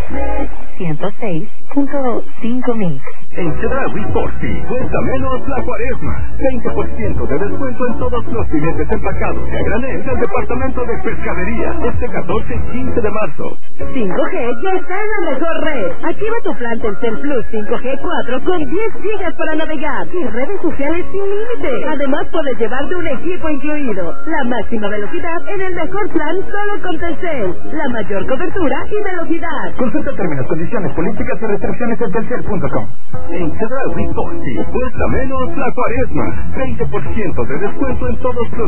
106.5 mix. En Chedraui Sporty cuesta menos la cuaresma. 20% de descuento en todos los filetes empacados y a granel del departamento de pescadería este 14 y 15 de marzo. 5G ya está en la mejor red. Activa tu plan Telcel Plus 5G 4 con 10 gigas para navegar y redes sociales sin límite. Además puedes llevarte un equipo incluido. La máxima velocidad en el mejor plan solo con Telcel. La mayor cobertura y velocidad. Consulta términos, condiciones, políticas y restricciones en telcel.com. En Chedraui Sporty cuesta menos la cuaresma. 20% de descuento en todos los